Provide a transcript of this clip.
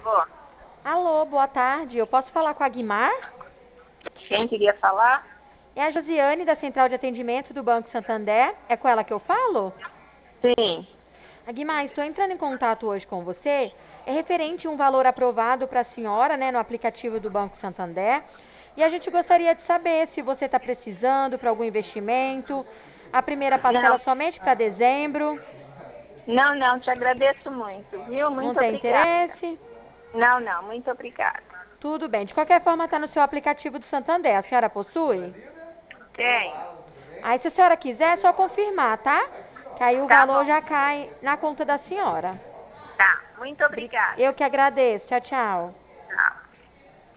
Alô, Alô, boa tarde. Eu posso falar com a Guimar? quem queria falar? É a Josiane, da Central de Atendimento do Banco Santander. É com ela que eu falo? Sim. A Guimar, estou entrando em contato hoje com você. É referente a um valor aprovado para a senhora, né, no aplicativo do Banco Santander. E a gente gostaria de saber se você está precisando para algum investimento. A primeira parcela Não, somente para dezembro. não, te agradeço muito, viu? Não Muito tem obrigada. interesse? Não, muito obrigada. Tudo bem. De qualquer forma, está no seu aplicativo do Santander. A senhora possui? Tenho. Aí, se a senhora quiser, é só confirmar, tá? Que aí o Tá valor bom, já cai na conta da senhora. tá. Muito obrigada. Eu que agradeço. Tchau, tchau.